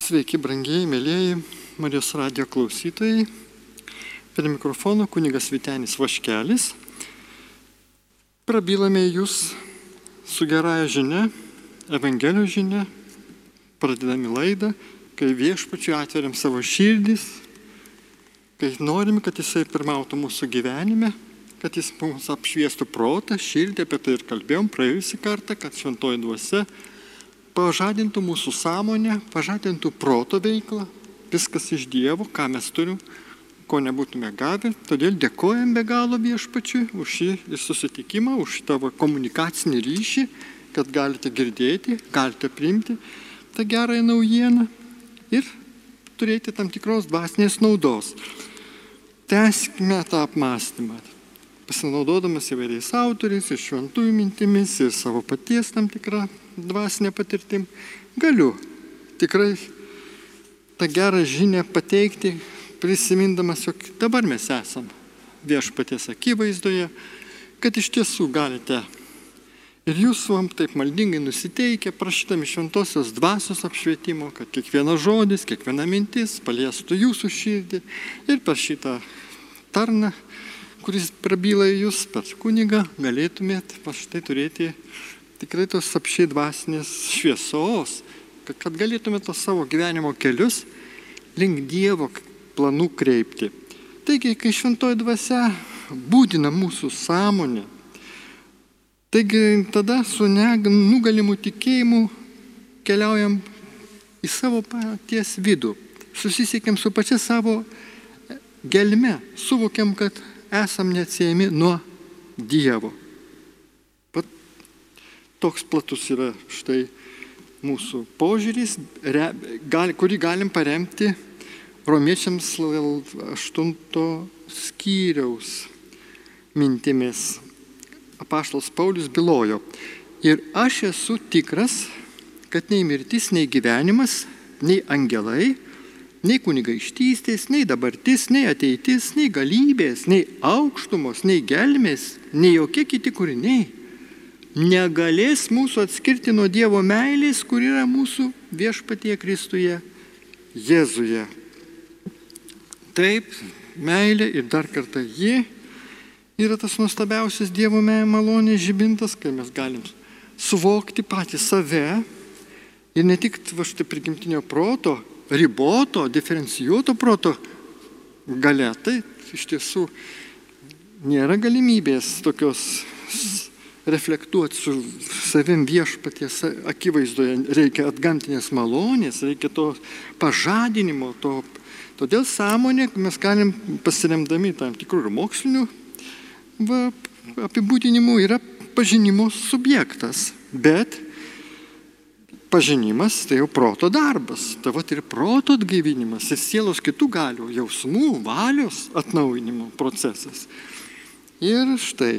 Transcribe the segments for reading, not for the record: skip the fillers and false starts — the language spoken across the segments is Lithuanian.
Sveiki, brangieji, mėlieji Marijos radijo klausytojai. Prie mikrofono kunigas Vytenis Vaškelis. Prabylame jūs su gerąja žinia, Evangelijos žinia, pradedami laidą, kai viešpačiui atveriam savo širdis, kai norime, kad jisai pirmautų mūsų gyvenime, kad jis mums apšviestų protą, širdį, apie tai ir kalbėjom praėjusį kartą, kad šventoji dvasia pažadintų mūsų sąmonę, pažadintų proto veiklą, viskas iš Dievo, ką mes turim, ko nebūtume gavę. Todėl dėkojam be galo viešpačiui už šį susitikimą, už tavo komunikacinį ryšį, kad galite girdėti, galite priimti tą gerąją naujieną ir turėti tam tikros dvasinės naudos. Tęskime tą apmąstymą, pasinaudodamas įvairiais autoriais ir šventųjų mintimis ir savo paties tam tikrą dvasinę patirtim, galiu tikrai tą gerą žinią pateikti, prisimindamas, jog dabar mes esam viešpaties akivaizdoje, kad iš tiesų galite ir jūs taip maldingai nusiteikę, prašydami šventosios dvasios apšvietimo, kad kiekvienas žodis, kiekviena mintis paliestų jūsų širdį ir per šitą tarną, kuris prabyla į jūs per kunigą, galėtumėt štai turėti tikrai tos apšiai dvasinės šviesos, kad galėtumėt tos savo gyvenimo kelius link Dievo planų kreipti. Taigi, kai šventoji dvasia būdina mūsų sąmonę, taigi tada su nugalimu tikėjimu keliaujam į savo paties vidų, susisiekiam su pačia savo gelme, suvokiam, kad esam neatsiejami nuo Dievo. Toks platus yra štai mūsų požiūris, kurį galim paremti Romiečiams 8 skyriaus mintimis. Apaštalas Paulius bylojo: ir aš esu tikras, kad nei mirtis, nei gyvenimas, nei angelai, nei kunigaikštystės, nei dabartis, nei ateitis, nei galybės, nei aukštumos, nei gelmės, nei jokie kiti kūriniai negalės mūsų atskirti nuo Dievo meilės, kur yra mūsų viešpatyje Kristuje Jėzuje. Taip, meilė ir dar kartą ji yra tas nuostabiausias Dievo malonės žibintas, kai mes galim suvokti patį save ir ne tik štai prigimtinio proto, riboto, diferencijuoto proto galia. Tai iš tiesų nėra galimybės tokios reflektuoti su savim viešpaties akivaizdoje. Reikia atgamtinės malonės, reikia to pažadinimo. Todėl sąmonė mes galim pasiremdami tam tikrų ir mokslinių apibūdinimų yra pažinimo subjektas. Bet pažinimas tai jau proto darbas. Tai ir proto atgaivinimas ir sielos kitų galių, jausmų, valios atnaujinimo procesas. Ir štai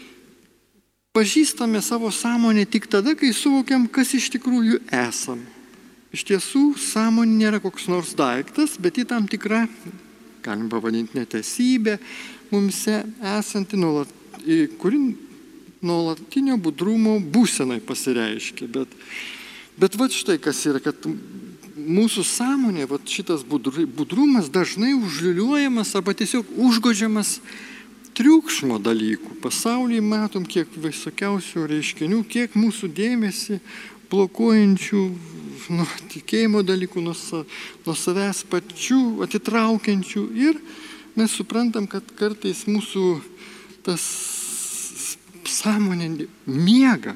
pažįstame savo sąmonę tik tada, kai suvokiam, kas iš tikrųjų esam. Iš tiesų, sąmonė nėra koks nors daiktas, bet ji tam tikra, galim pavadinti netesybė, mumse esanti, kuri nuolatinio budrumo būsenai pasireiškia. Bet štai kas yra, kad mūsų sąmonė, šitas budrumas dažnai užliuliuojamas arba tiesiog užgožiamas triukšmo dalykų. Pasaulyje matom kiek visokiausių reiškinių, kiek mūsų dėmesį blokuojančių tikėjimo dalykų nuo savęs pačių, atitraukiančių. Ir mes suprantam, kad kartais mūsų tas sąmonė miega.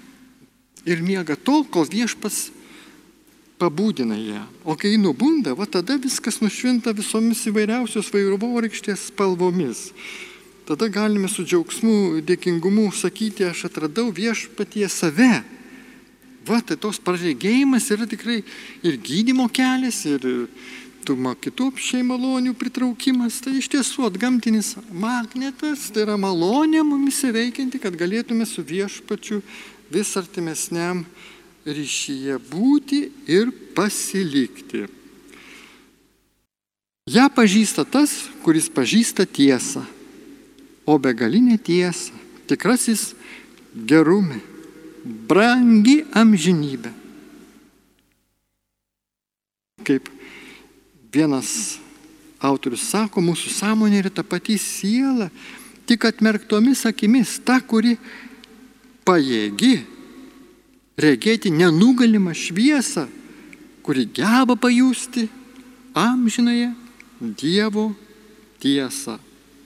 Ir miega tol, kol viešpats pabudina ją. O kai nubunda, tada viskas nušvinta visomis įvairiausios vaivorykštės spalvomis. Tada galime su džiaugsmu, dėkingumu sakyti, aš atradau viešpatyje save. Tai tos praregėjimas yra tikrai ir gydymo kelias, ir kitų apšiai malonių pritraukimas. Tai iš tiesų atgamtinis magnetas, tai yra malonė mumise veikianti, kad galėtume su viešpačiu vis artimesniam ryšyje būti ir pasilikti. Ja pažįsta tas, kuris pažįsta tiesą. O begalinė tiesa, tikrasis gerumė, brangi amžinybė. kaip vienas autorius sako, mūsų sąmonė yra ta pati siela, tik atmerktomis akimis, ta, kuri pajėgi regėti nenugalimą šviesą, kuri geba pajusti amžinąją Dievo tiesą.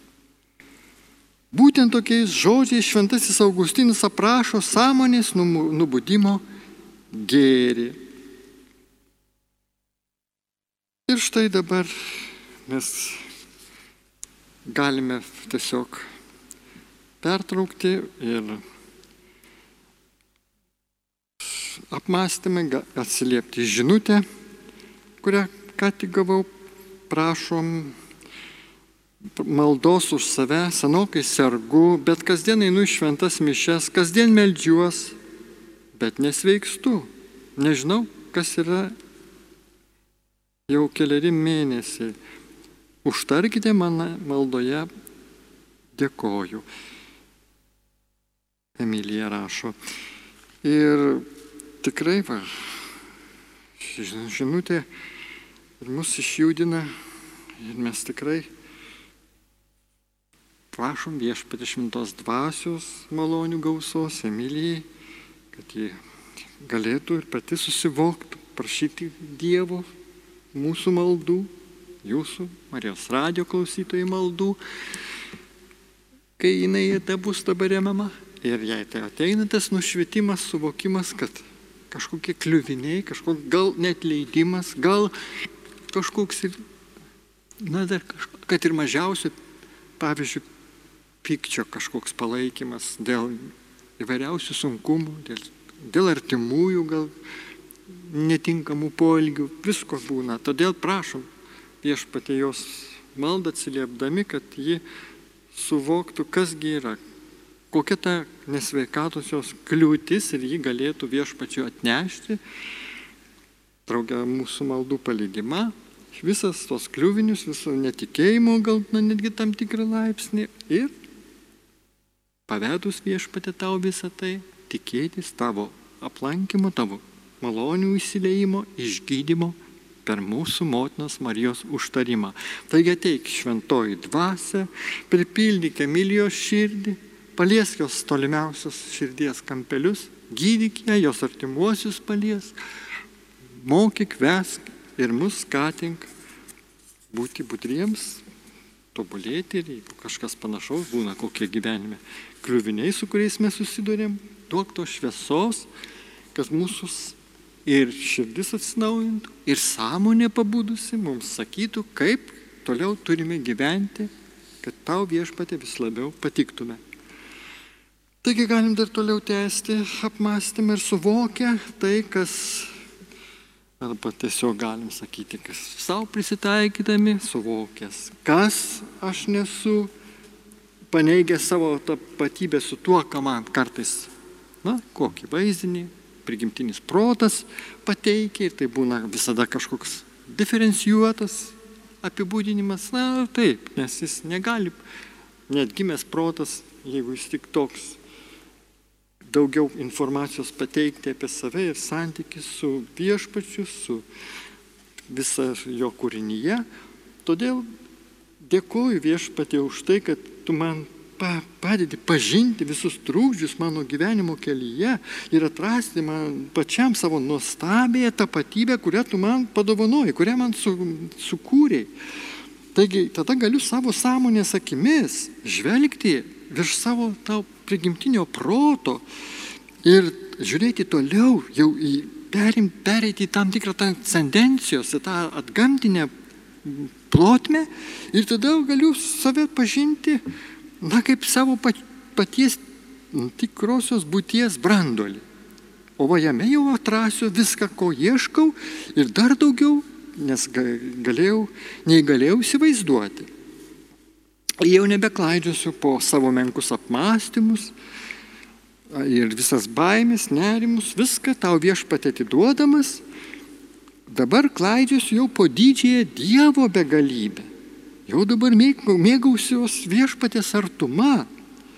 Būtent tokiais žodžiais šventasis Augustinas aprašo sąmonės nubudimo gėrį. Ir štai dabar mes galime tiesiog pertraukti ir apmąstymai atsiliepti žinutę, kurią ką tik gavau. Prašom maldos už save, senokai sergu, bet kasdien einu į šventas mišias, kasdien meldžiuos, bet nesveikstu. Nežinau, kas yra jau keleri mėnesiai. Užtarkite man maldoje, dėkoju. Emilija rašo. Ir tikrai, žinutė ir mus išjudina ir mes tikrai prašom Viešpatie šventos dvasios malonių gausos Emilijai, kad ji galėtų ir pati susivoktų, prašyti Dievo mūsų maldų, jūsų Marijos radijo klausytojų maldų, kai jinai bus dabar remiama. Ir jei tai ateina tas nušvitimas, suvokimas, kad kažkokie kliuviniai, kažkoks gal net leidimas, gal kažkoks ir, dar kad ir mažiausių, pavyzdžiui, pykčio kažkoks palaikymas dėl įvairiausių sunkumų, dėl artimųjų gal netinkamų poelgių, visko būna. Todėl prašom Viešpatie jos maldą atsiliepdami, kad ji suvoktų, kasgi yra, kokia ta nesveikatosios kliūtis ir ji galėtų Viešpačiu atnešti, drauge mūsų maldų palydimą, visas tos kliuvinius, viso netikėjimo gal netgi tam tikrą laipsnį ir pavedus Viešpatie tau visą tai, tikėtis tavo aplankimo, tavo malonių įsileimo, išgydymo per mūsų motinos Marijos užtarimą. Taigi ateik šventoji dvasia, pripildyk Emilijos širdį, paliesk jos tolimiausios širdies kampelius, gydyk ją, jos artimuosius paliesk, mokyk, vesk ir mus skatink būti budriems, tobulėti ir jeigu kažkas panašaus būna kokie gyvenime kliuviniai, su kuriais mes susidurėm, duok to šviesos, kad mūsų ir širdis atsinaujintų, ir sąmonė pabudusi mums sakytų, kaip toliau turime gyventi, kad tau Viešpatie vis labiau patiktume. Taigi galim dar toliau tęsti apmąstymą ir suvokę tai, kas, arba tiesiog galim sakyti, kas savo prisitaikydami, suvokęs, kas aš nesu, paneigęs savo tapatybę su tuo, ką man kartais, kokį vaizdinį, prigimtinis protas pateikia ir tai būna visada kažkoks diferencijuotas apibūdinimas, taip, nes jis negali, net gimęs protas, jeigu jis tik toks, daugiau informacijos pateikti apie save ir santykį su Viešpačiu, su visa jo kūrinyje. Todėl dėkoju Viešpatie už tai, kad tu man padedi pažinti visus trūkdžius mano gyvenimo kelyje ir atrasti man pačiam savo nuostabėją tapatybę, kurią tu man padovanoji, kurią man sukūrei. Taigi tada galiu savo sąmonės akimis žvelgti virš savo tau prigimtinio proto ir žiūrėti toliau, jau pereiti į tam tikrą transcendencijos, į tą atgamtinę plotmę ir tada galiu save pažinti, kaip savo paties tikrosios būties branduolį. O jame jau atrasiu viską, ko ieškau ir dar daugiau, nes negalėjau įsivaizduoti. Jau nebeklaidžiosiu po savo menkus apmąstymus ir visas baimės, nerimus, viską tau Viešpatie atiduodamas, dabar klaidžiosiu jau po didžiąją Dievo begalybę. Jau dabar mėgausiuos Viešpaties artuma.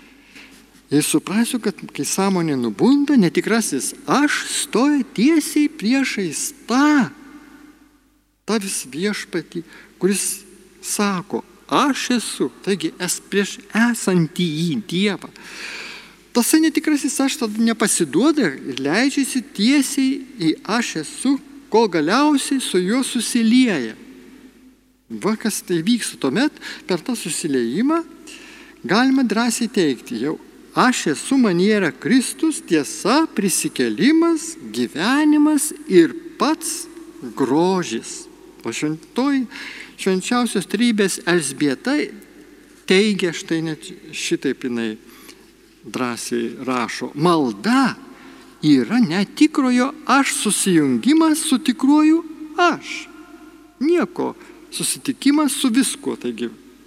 Ir suprasiu, kad kai sąmonė nubunda, netikrasis aš stoja tiesiai priešais tą, tavis viešpatį, kuris sako, aš esu, taigi prieš esantį į Dievą. Tasai netikrasis aš tada nepasiduoda ir leidžiasi tiesiai į aš esu, kol galiausiai su juo susilieja. Va kas tai vyksta tuomet, per tą susiliejimą galima drąsiai teikti, jau aš esu manyje yra Kristus, tiesa, prisikėlimas, gyvenimas ir pats grožis. O švenčiausios trejybės Elzbieta teigia štai net šitaip jinai drąsiai rašo. Malda yra netikrojo aš susijungimas su tikruoju aš. Nieko susitikimas su viskuo. Taigi,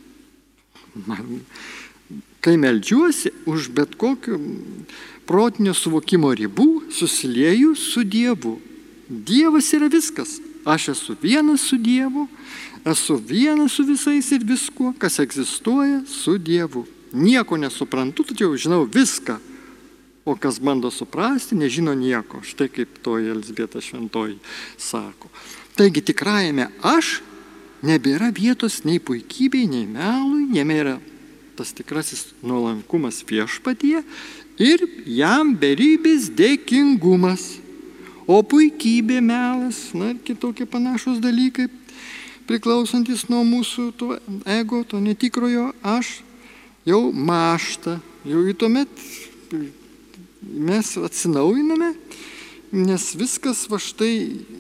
kai meldžiuosi už bet kokio protinio suvokimo ribų, susilieju su Dievu. Dievas yra viskas. Aš esu vienas su Dievu, esu vienas su visais ir viskuo, kas egzistuoja su Dievu. Nieko nesuprantu, tačiau žinau viską. O kas bando suprasti, nežino nieko. Štai kaip toji Elzbieta Šventoji sako. Taigi tikrajame aš nebėra vietos nei puikybei, nei melui, jame yra tas tikrasis nuolankumas viešpatyje ir jam beribės dėkingumas. O puikybė, melas, ir kitokie panašus dalykai, priklausantis nuo mūsų to ego, to netikrojo aš, jau mąšta, jau į tuomet mes atsinaujiname, nes viskas va štai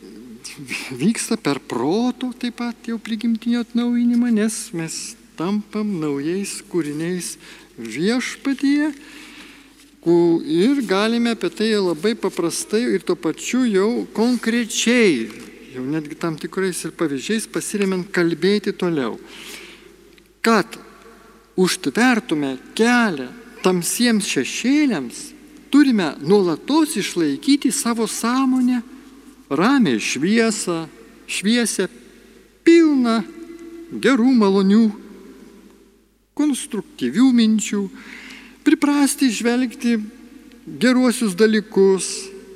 vyksta per proto taip pat jau prigimtinio atnaujinimą, nes mes tampam naujais kūriniais viešpatyje ir galime apie tai labai paprastai ir tuo pačiu jau konkrečiai, jau netgi tam tikrais ir pavyzdžiais pasiremiant kalbėti toliau, kad užtvertume kelią tamsiems šešėliams, turime nuolatos išlaikyti savo sąmonę ramiai šviesę, pilną gerų, malonių, konstruktyvių minčių, priprasti žvelgti geruosius dalykus,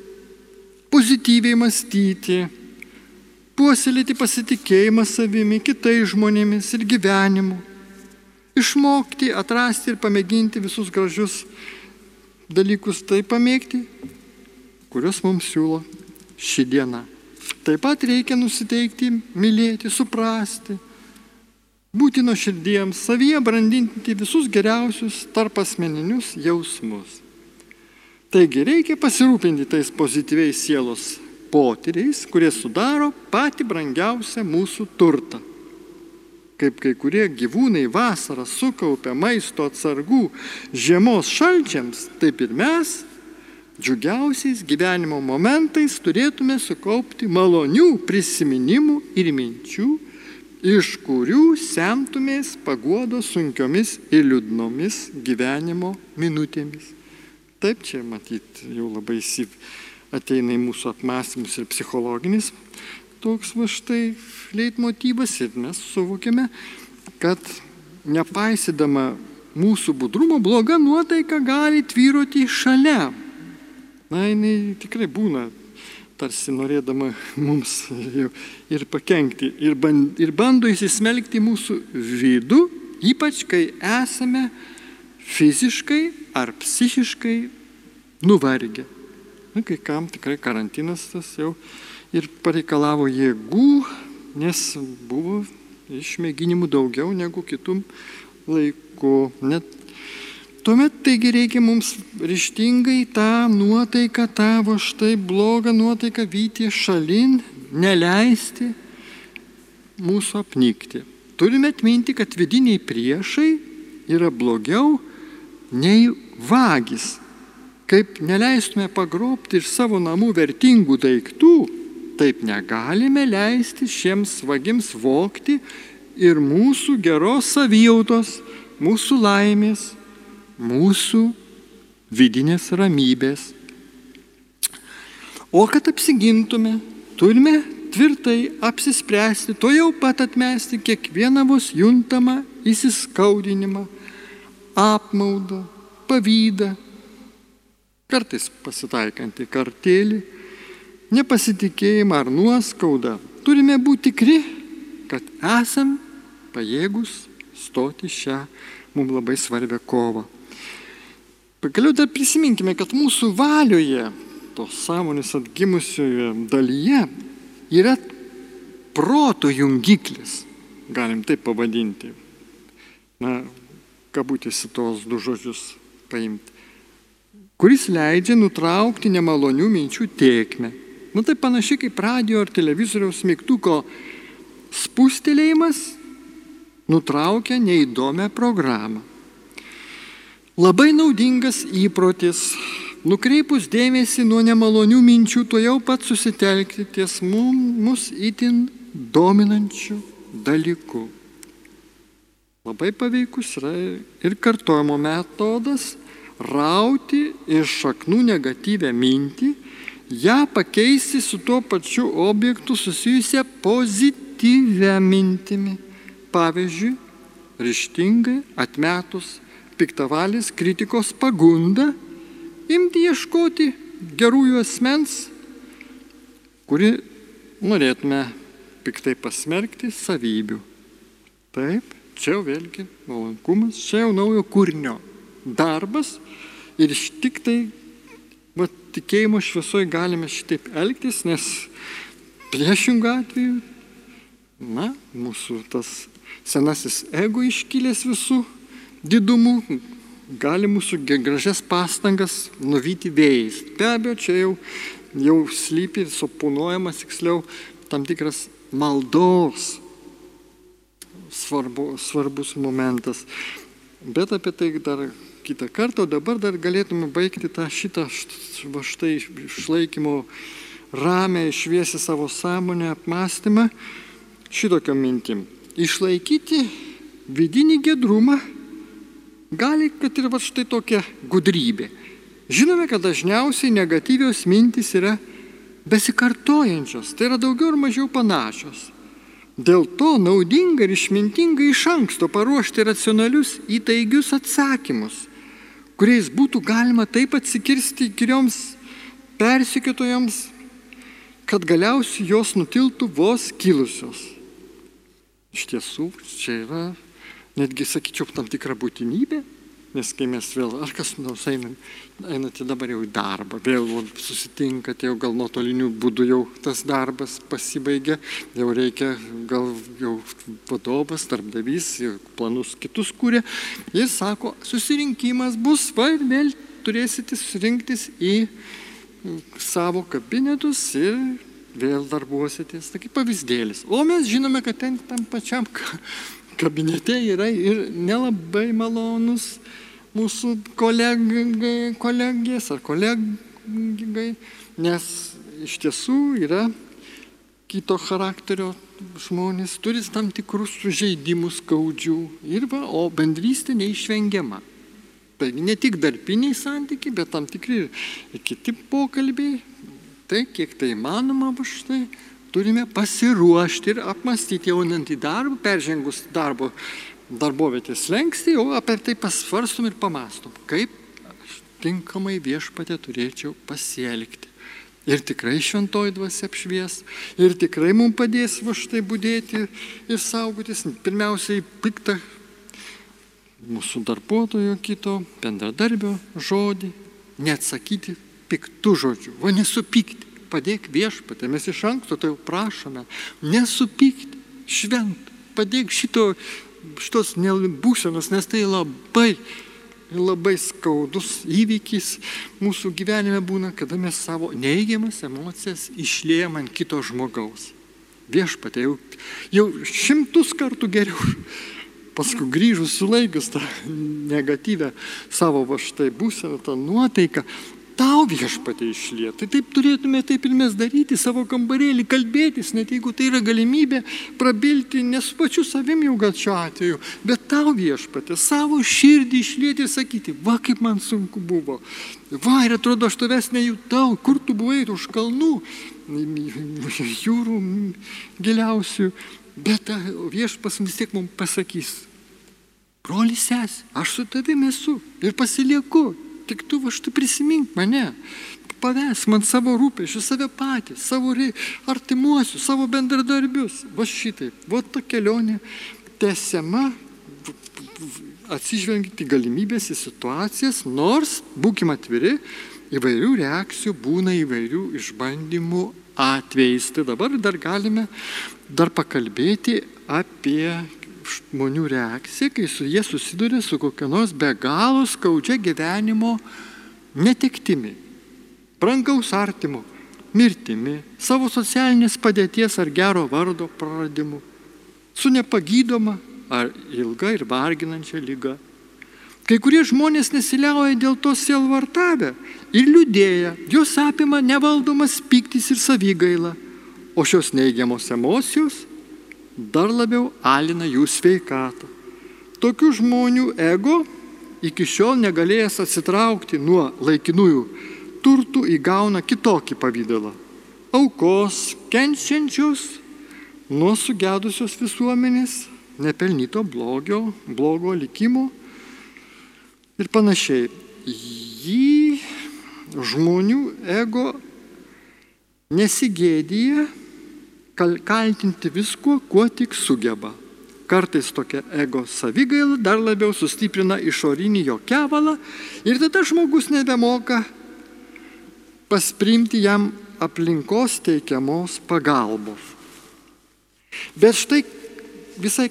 pozityviai mąstyti, puoselėti pasitikėjimą savimi, kitais žmonėmis ir gyvenimu, išmokti, atrasti ir pamėginti visus gražius dalykus tai pamėgti, kuriuos mums siūlo ši diena. Taip pat reikia nusiteikti, mylėti, suprasti, būti nuoširdiems, savyje brandinti visus geriausius tarpasmeninius jausmus. Taigi reikia pasirūpinti tais pozityviais sielos potyriais, kurie sudaro patį brangiausią mūsų turtą. Kaip kai kurie gyvūnai vasarą sukaupia maisto atsargų žiemos šalčiams, taip ir mes džiugiausiais gyvenimo momentais turėtume sukaupti malonių prisiminimų ir minčių, iš kurių semtumės paguodos sunkiomis ir liūdnomis gyvenimo minutėmis. Taip čia, matyt, jau labai ateina į mūsų apmąstymus ir psichologinis toks va štai leitmotyvas ir mes suvokėme, kad nepaisydama mūsų budrumo, bloga nuotaika gali tvyroti šalia. Jinai tikrai būna tarsi norėdama mums ir pakenkti, ir bando įsismelkti mūsų vidų, ypač kai esame fiziškai ar psichiškai nuvargę. Kai kam tikrai karantinas tas jau ir pareikalavo jėgų, nes buvo išmėginimų daugiau negu kitų laikų. Tuomet taigi reikia mums ryžtingai tą nuotaiką, tą štai blogą nuotaiką vyti šalin, neleisti mūsų apnikti. Turime atminti, kad vidiniai priešai yra blogiau nei vagys. Kaip neleistume pagrobti iš savo namų vertingų daiktų, taip negalime leisti šiems vagims vogti ir mūsų geros savijautos, mūsų laimės, mūsų vidinės ramybės. O kad apsigintume, turime tvirtai apsispręsti, to jau pat atmesti kiekvieną vos juntamą įsiskaudinimą, apmaudą, pavydą, kartais pasitaikantį kartėlį, nepasitikėjimą ar nuoskaudą. Turime turime būti tikri, kad esam pajėgus stoti šią mums labai svarbią kovą. Pagaliau dar prisiminkime, kad mūsų valioje, tos sąmonės atgimusioje dalyje, yra proto jungiklis, galim taip pavadinti. Na, kabutėse tos du žodžius paimti, kuris leidžia nutraukti nemalonių minčių tėkmę. Nu, tai panašiai kaip radio ar televizoriaus mygtuko spustelėjimas nutraukia neįdomią programą. Labai naudingas įprotis, nukreipus dėmesį nuo nemalonių minčių, to jau pat susitelkti ties mus itin dominančių dalykų. Labai paveikus yra ir kartojimo metodas rauti iš šaknų negatyvią mintį, ją pakeisti su tuo pačiu objektu susijusią pozityvią mintimi. Pavyzdžiui, ryžtingai atmetus piktavalės kritikos pagundą, imti ieškoti gerųjų asmens, kuri norėtume piktai pasmerkti savybių. Taip, čia jau vėlgi nuolankumas, čia jau naujo kūrinio darbas ir tik tai tikėjimo šviesoje galime šitaip elgtis, nes priešingų atveju, mūsų tas senasis ego iškilęs visų didumų, gali mūsų gražias pastangas nuvyti vėjais. Be abejo, čia jau slypi, suponuojamas, tiksliau, tam tikras maldos svarbus momentas. Bet apie tai dar kitą kartą, o dabar dar galėtume baigti šitą išlaikymo ramę, šviesią savo sąmonę, apmąstymą šitokio mintim. Išlaikyti vidinį giedrumą gali, kad ir štai tokia gudrybė. Žinome, kad dažniausiai negatyvios mintys yra besikartojančios, tai yra daugiau ar mažiau panašios. Dėl to naudinga ir išmintinga iš anksto paruošti racionalius įtaigius atsakymus, kuriais būtų galima taip atsikirsti įkyrioms persekiotojams, kad galiausiai jos nutiltų vos kilusios. Iš tiesų, čia yra netgi, sakyčiau, tam tikra būtinybė, nes kai mes vėl, ar kas nors einate dabar jau į darbą, vėl susitinkate, jau gal nuotoliniu būdu jau tas darbas pasibaigia, jau reikia, gal jau vadovas, darbdavys, planus kitus kūrė, jis sako, susirinkimas bus, vėl turėsite surinktis į savo kabinetus ir vėl darbuositės, tai kaip pavyzdėlis. O mes žinome, kad ten tam pačiam kabinete yra ir nelabai malonus mūsų kolegės ar kolegai, nes iš tiesų yra kito charakterio žmonės, turi tam tikrus sužeidimus skaudžių, o bendrystė neišvengiama. Tai ne tik darbiniai santykiai, bet tam tikri ir kiti pokalbiai. Tai kiek tai įmanoma, štai turime pasiruošti ir apmąstyti jau einant į darbą, peržengus darbovietės slenkstį, jau apie tai pasvarstom ir pamąstom, kaip tinkamai viešpatė turėčiau pasielgti. Ir tikrai šventoji dvasia apšvies, ir tikrai mums padės štai budėti ir saugotis. Pirmiausiai piktą mūsų darbuotojo kito, bendradarbio žodį, neatsakyti piktų žodžių, nesupykti. Padėk viešpatė, mes iš anksto tai jau prašome, nesupykti, švent, padėk šitos būsenos, nes tai labai skaudus įvykis mūsų gyvenime būna, kada mes savo neigiamas emocijas išliejam ant kito žmogaus. Viešpatė, jau 100 kartų geriau, paskui grįžus sulaikius tą negatyvę savo štai būseną, tą nuotaiką, tau viešpatė išliet. Tai taip turėtume taip ir mes daryti, savo kambarėlį, kalbėtis, net jeigu tai yra galimybė prabilti ne su pačiu savim jau gal šiuo atveju, bet tau viešpatė, savo širdį išlieti ir sakyti, va kaip man sunku buvo, va ir atrodo aš tavęs nejutau, kur tu buvai už kalnų, jūrų giliausių, bet viešpas vis tiek mums pasakys, brolis sesė, aš su tavim esu ir pasilieku. Tik tu prisimink mane, paves man savo rūpesčius, save patys, savo artimuosius, savo bendradarbius. Va šitaip, va ta kelionė tęsiama, atsižvelgiant į galimybės, į situacijas, nors, būkime atviri, įvairių reakcijų būna įvairių išbandymų atvejais. Tai dabar dar galime pakalbėti apie žmonių reakciją, kai jie susiduria su kokia nors be galo skaudžia gyvenimo netektimi, brangaus artimo mirtimi, savo socialinės padėties ar gero vardo praradimu, su nepagydoma ar ilga ir varginančia liga. Kai kurie žmonės nesiliauja dėl to sielvartavę ir liūdėja, jos apima nevaldomas pyktis ir savigaila, o šios neigiamos emocijos dar labiau alina jų sveikatą. Tokių žmonių ego, iki šiol negalėjęs atsitraukti nuo laikinųjų turtų, įgauna kitokį pavydalą. Aukos, kenčiančios nuo sugedusios visuomenės, nepelnyto blogo likimo ir panašiai. Jį žmonių ego nesigėdija kaltinti viskuo, kuo tik sugeba. Kartais tokia ego savigaila dar labiau sustiprina išorinį jo kevalą ir tada žmogus nebemoka pasprimti jam aplinkos teikiamos pagalbos. Bet štai visai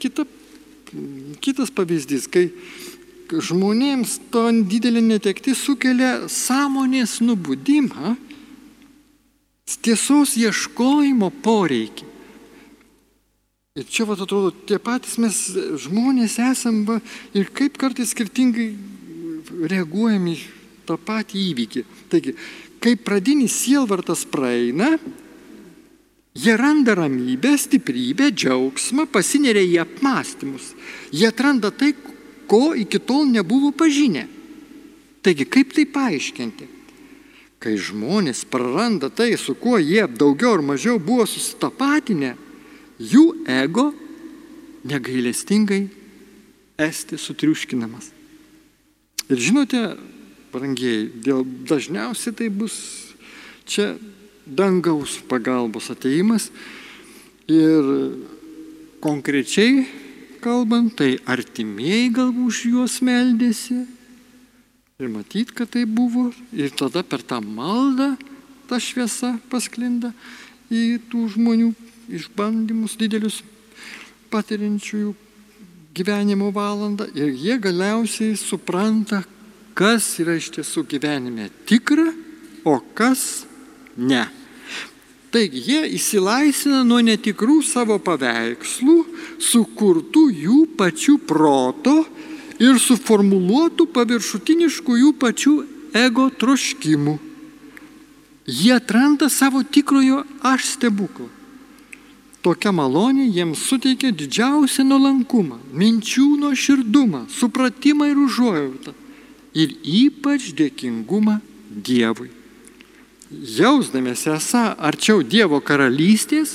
kitas pavyzdys, kai žmonėms to didelė netektis sukelia sąmonės nubudimą, tiesos ieškojimo poreikį. Ir čia, atrodo, tie patys mes žmonės esam ir kaip kartais skirtingai reaguojame į tą patį įvykį. Taigi, kai pradinis sielvartas praeina, jie randa ramybę, stiprybę, džiaugsmą, pasineria į apmąstymus. Jie atranda tai, ko iki tol nebuvo pažinę. Taigi, kaip tai paaiškinti? Kai žmonės praranda tai, su kuo jie daugiau ar mažiau buvo susitapatinę, jų ego negailestingai esti sutriuškinamas. Ir žinote, brangieji, dažniausiai tai bus čia dangaus pagalbos ateimas ir konkrečiai kalbant, tai artimieji galbūt už juos meldėsi. Ir matyt, kad tai buvo, ir tada per tą maldą ta šviesa pasklinda į tų žmonių išbandymus didelius patiriančiųjų gyvenimo valandą. Ir jie galiausiai supranta, kas yra iš tiesų gyvenime tikra, o kas ne. Taigi jie įsilaisvina nuo netikrų savo paveikslų, sukurtų jų pačių proto ir suformuluotų paviršutiniškų jų pačių ego troškimų. Jie atranda savo tikrojo aš stebuklą. Tokia malonė jiems suteikia didžiausią nuolankumą, minčių nuoširdumą, supratimą ir užuojautą ir ypač dėkingumą Dievui. Jausdamiesi esą arčiau Dievo karalystės,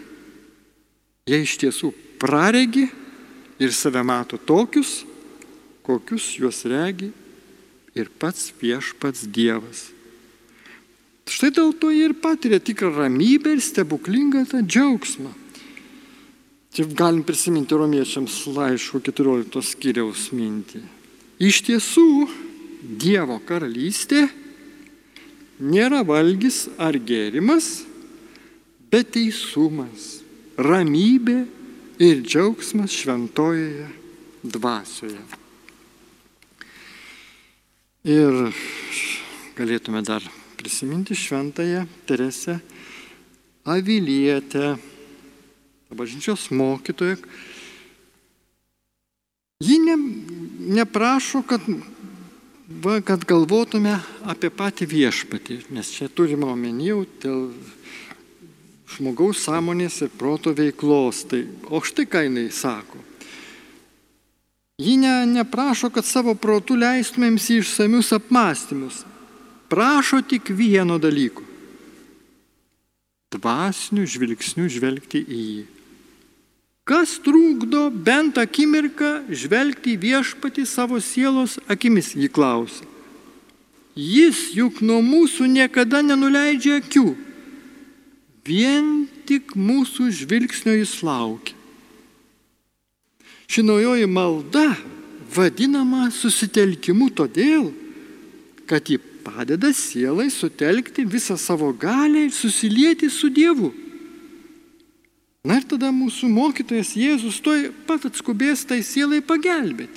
jie iš tiesų praregi ir save mato tokius, kokius juos regi ir pats viešpats Dievas. Štai dėl to jie ir patiria tikrą ramybę ir stebuklingą tą džiaugsmą. Čia galim prisiminti Romiečiams laiško 14 skyriaus mintį. Iš tiesų, Dievo karalystė nėra valgis ar gėrimas, bet teisumas, ramybė ir džiaugsmas šventojoje dvasioje. Ir galėtume dar prisiminti šventąją Teresę Avilietę, bažnyčios mokytoją. Ji neprašo, kad galvotume apie patį viešpatį, nes čia turime omenyje dėl žmogaus sąmonės ir proto veiklos. O štai ką jinai sako. Ji neprašo, kad savo protu leistumėms į išsamius apmąstymus. Prašo tik vieno dalyko. Dvasinių žvilgsnių žvelgti į jį. Kas trukdo bent akimirką žvelgti į viešpatį savo sielos akimis, jį klausia. Jis juk nuo mūsų niekada nenuleidžia akių. Vien tik mūsų žvilgsnio jis laukia. Ši naujoji malda vadinama susitelkimu todėl, kad ji padeda sielai sutelkti visą savo galią ir susilieti su Dievu. Na ir tada mūsų mokytojas Jėzus tuoj pat atskubės tai sielai pagelbėti.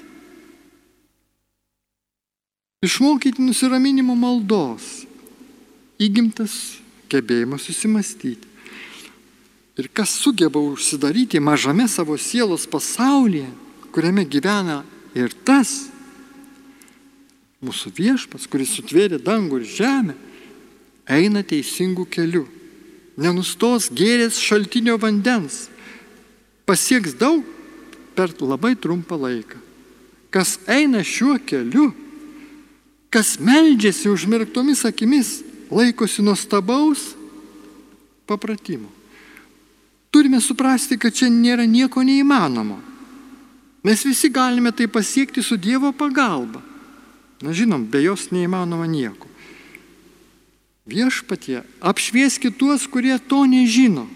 Išmokyti nusiraminimo maldos, įgimtas gebėjimas susimastyti. Ir kas sugeba užsidaryti mažame savo sielos pasaulyje, kuriame gyvena ir tas, mūsų viešpats, kuris sutvėrė dangų ir žemę, eina teisingų kelių. Nenustos gėręs šaltinio vandens, pasieks daug per labai trumpą laiką. Kas eina šiuo keliu, kas meldžiasi užmerktomis akimis, laikosi nuostabaus papratimo. Turime suprasti, kad čia nėra nieko neįmanomo. Mes visi galime tai pasiekti su Dievo pagalba. Na žinom, be jos neįmanoma nieko. Viešpatie, apšvieski tuos, kurie to nežino.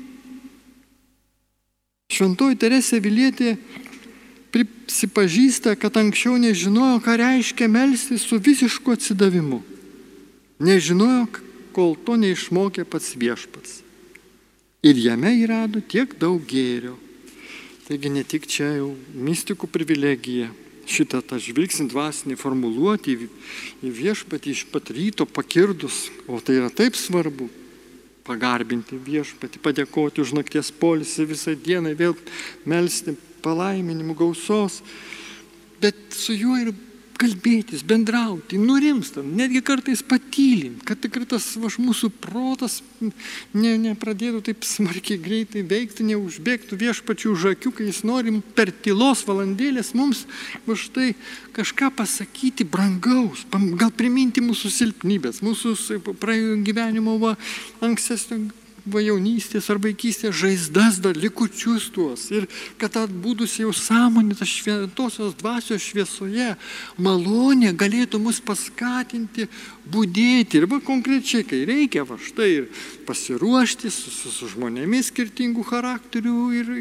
Šventoji Teresė Avilietė prisipažįsta, kad anksčiau nežinojo, ką reiškia melstis su visišku atsidavimu. Nežinojo, kol to neišmokė pats viešpats. Ir jame įrado tiek daug gėrio. Taigi ne tik čia jau mistikų privilegija šitą tą žvilgsnį dvasinį formuluoti į viešpatį iš pat ryto pakirdus, o tai yra taip svarbu, pagarbinti viešpatį, padėkoti už nakties poilsį visą dieną, vėl melsti palaiminimų gausos, bet su juo ir kalbėtis, bendrauti, nurimstam, netgi kartais patylint, kad tikrai tas mūsų protas nepradėtų taip smarkiai greitai veikti, neužbėgtų viešpačių už akių, kai jis norim per tylos valandėlės mums štai kažką pasakyti brangaus, gal priminti mūsų silpnybės, mūsų praėjo gyvenimo ankstesnio jaunystės ar vaikystės žaizdas dar likučius tuos ir kad atbūdus jau sąmonėta šventosios dvasios šviesoje malonė galėtų mus paskatinti budėti ir konkrečiai, kai reikia štai ir pasiruošti su žmonėmis skirtingų charakterių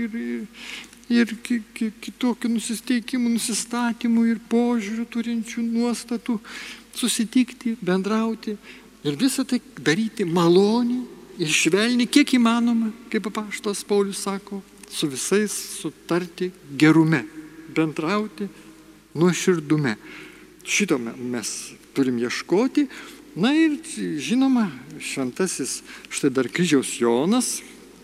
ir kitokių nusiteikimų, nusistatymų ir požiūrių turinčių nuostatų, susitikti, bendrauti ir visą tai daryti malonį ir švelniai, kiek įmanoma, kaip apaštalas Paulius sako, su visais sutarti gerume, bendrauti nuoširdume. Šito mes turim ieškoti. Na ir žinoma, šventasis štai dar kryžiaus Jonas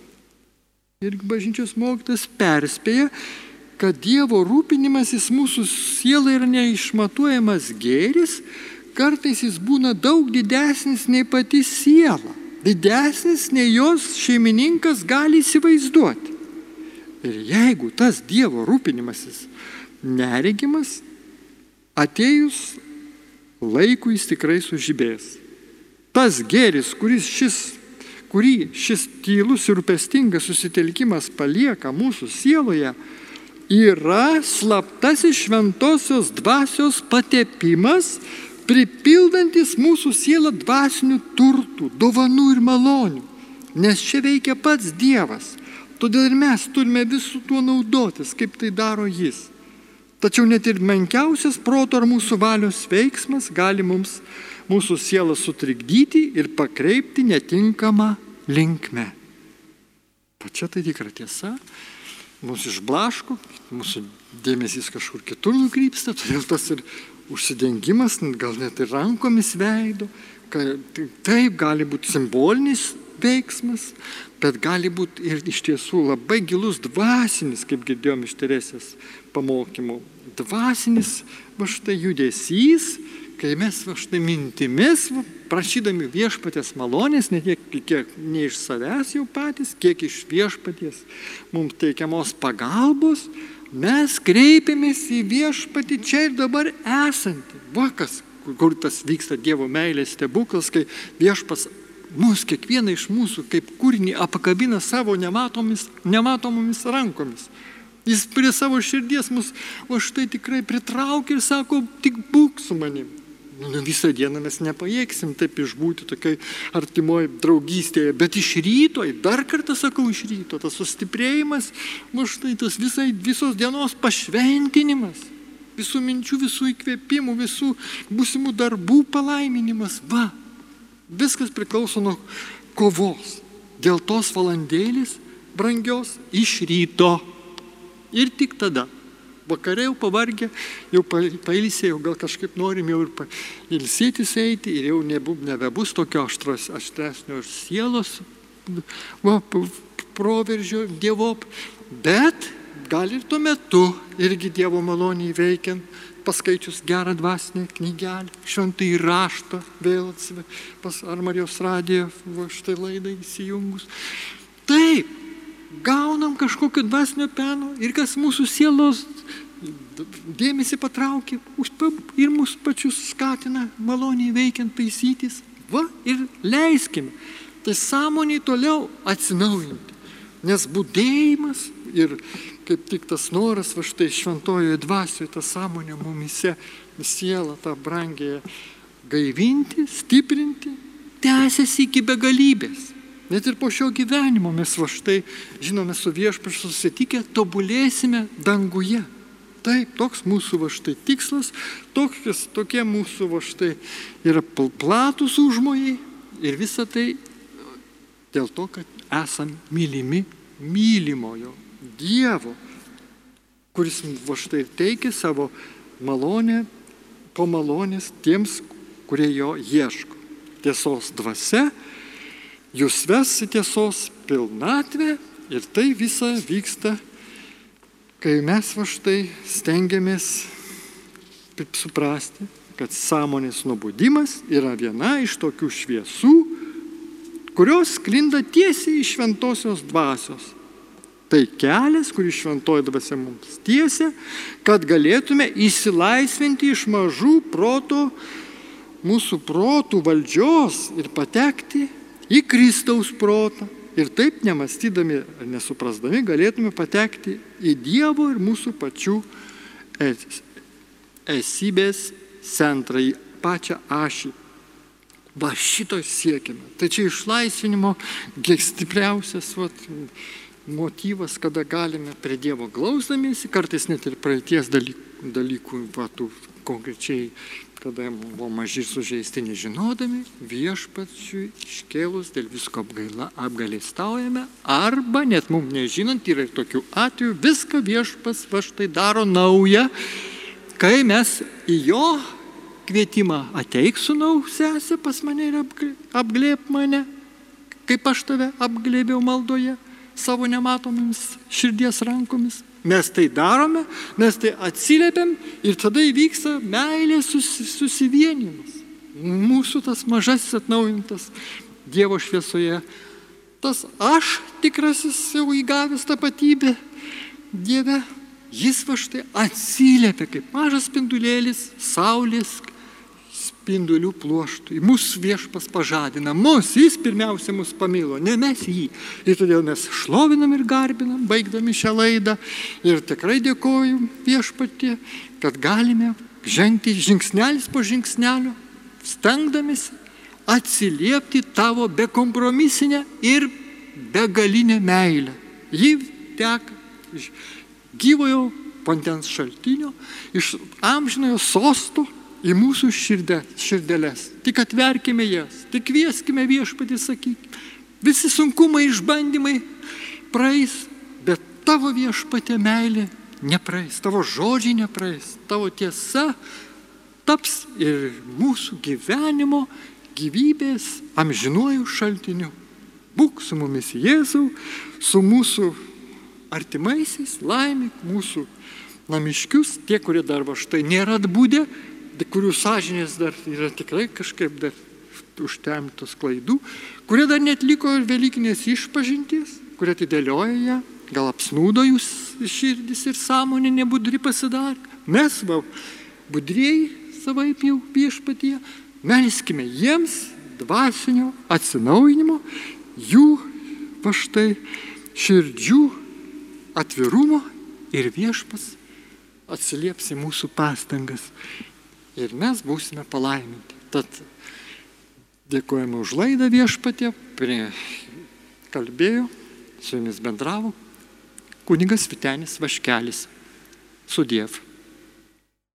ir bažnyčios mokytojas perspėja, kad Dievo rūpinimasis mūsų sielai yra neišmatuojamas gėris, kartais jis būna daug didesnis nei pati siela. Didesnis nei jos šeimininkas gali įsivaizduoti. Ir jeigu tas Dievo rūpinimasis neregimas, atėjus laikui jis tikrai sužibės. Tas gėris, kurį šis tylus ir rūpestingas susitelkimas palieka mūsų sieloje, yra slaptasis šventosios dvasios patepimas, pripildantis mūsų sielą dvasinių turtų, dovanų ir malonių. Nes čia veikia pats Dievas. Todėl ir mes turime visų tuo naudotis, kaip tai daro Jis. Tačiau net ir menkiausias proto ar mūsų valios veiksmas gali mums mūsų sielą sutrikdyti ir pakreipti netinkamą linkme. Pačia tai tikra tiesa. Mūsų išblaško, mūsų dėmesys kažkur kitur nukrypsta, todėl tas ir užsidengimas, gal net ir rankomis veido, taip gali būti simbolinis veiksmas, bet gali būti ir iš tiesų labai gilus dvasinis, kaip girdėjom iš Teresės pamokymų, dvasinis štai judesys, kai mes štai mintimis, prašydami viešpaties malonės, ne iš savęs jau patys, kiek iš viešpaties mums teikiamos pagalbos, mes kreipiamės į viešpatį čia ir dabar esantį. Kur tas vyksta Dievo meilės stebuklas, kai viešpats mus, kiekvieną iš mūsų, kaip kūrinį apkabina savo nematomomis rankomis. Jis prie savo širdies mus štai tikrai pritraukia ir sako, tik būk su manim. Visą dieną mes nepajėgsim taip išbūti tokiai artimoje draugystėje, bet iš ryto, dar kartą sakau iš ryto, tas sustiprėjimas, štai tas visos dienos pašventinimas, visų minčių, visų įkvėpimų, visų būsimų darbų palaiminimas. Viskas priklauso nuo kovos. Dėl tos valandėlės brangios iš ryto. Ir tik tada. Vakare jau pavargę, jau pailsė, jau gal kažkaip norim jau ir ilsėtis eiti ir jau nebebus tokio aštresnio sielos proveržio Dievo. Bet gal ir tuo metu irgi Dievo maloniai veikiant, paskaičius gerą dvasinę knygelę, šventąjį raštą, vėl pas ar Marijos radiją, štai laidai įsijungus. Taip, gaunam kažkokio dvasinio peno ir kas mūsų sielos dėmesį patraukia ir mūsų pačius skatina maloniai veikiant taisytis. Ir leiskime tai sąmoniai toliau atsinaujinti. Nes budėjimas ir kaip tik tas noras štai šventojoje dvasioje, ta sąmonė mumise, sielą tą brangiąją gaivinti, stiprinti, tęsiasi iki begalybės. Net ir po šio gyvenimo mes štai, žinome, su Viešpačiu susitikę, tobulėsime danguje. Taip, toks mūsų štai tikslas, tokie mūsų štai yra platus užmojai ir visa tai dėl to, kad esam mylimi mylimojo Dievo, kuris štai teikia savo malonę, po malonės tiems, kurie jo ieško. Tiesos dvasia jūs ves į tiesos pilnatvę ir tai visa vyksta, kai mes štai stengiamės suprasti, kad sąmonės nubudimas yra viena iš tokių šviesų, kurios sklinda tiesiai iš šventosios dvasios. Tai kelias, kurį šventoji dvasia mums tiesia, kad galėtume įsilaisvinti iš mažų mūsų protų valdžios ir patekti į Kristaus protą. Ir taip nemastydami, nesuprasdami, galėtume patekti į Dievo ir mūsų pačių esybės centrą, į pačią ašį. Šito siekime. Tai čia išlaisvinimo stipriausias motyvas, kada galime prie Dievo glausdamiesi, kartais net ir praeities dalykų, tų konkrečiai, kada buvo maži sužeisti nežinodami, Viešpačiui iškėlus dėl visko apgailestaujame, arba net mums nežinant, yra ir tokių atvejų, viską Viešpats štai daro naują, kai mes į jo kvietimą ateik sūnau, sesė pas mane ir apglėb mane, kaip aš tave apglėbiau maldoje savo nematomomis širdies rankomis. Mes tai darome, mes tai atsiliepiam ir tada įvyksta meilės susivienimas. Mūsų tas mažasis atnaujintas Dievo šviesoje, tas aš tikrasis jau įgavęs tapatybę Dieve, jis štai atsiliepia kaip mažas spindulėlis saulės spindulių pluoštų. Mūsų Viešpas pažadina mus, jis pirmiausia mus pamilo, ne mes jį. Ir todėl mes šlovinam ir garbinam, baigdami šią laidą. Ir tikrai dėkoju Viešpatie, kad galime žengti žingsnelis po žingsnelio, stengdamės atsiliepti tavo bekompromisinę ir begalinę meilę. Ji teka iš gyvojo vandens šaltinio, iš amžinojo sosto, į mūsų širdeles. Tik atverkime jas, tik kvieskime Viešpatį, sakykime. Visi sunkumai, išbandymai praeis, bet tavo Viešpatie meilė nepraeis, tavo žodžiai nepraeis, tavo tiesa taps ir mūsų gyvenimo, gyvybės amžinuoju šaltiniu. Būk su mumis Jėzau, su mūsų artimaisiais, laimik mūsų namiškius, tie, kurie dar štai nėra atbūdę, kurių sąžinės dar yra tikrai kažkaip dar užtemtos klaidų, kurie dar netliko velykinės išpažinties, kurie atidėlioja ją, gal apsnūdo jūs širdis ir sąmonė nebudri pasidarė. Mes budrieji savaip jau Viešpatyje, melskime jiems dvasinio atsinaujinimo, jų štai širdžių atvirumo ir Viešpas atsilieps į mūsų pastangas. ir mes būsime palaiminti. Tad dėkojame už laidą Viešpatie, prie kalbėjo, su jumis bendravo kunigas Vytenis Vaškelis. Sudiev.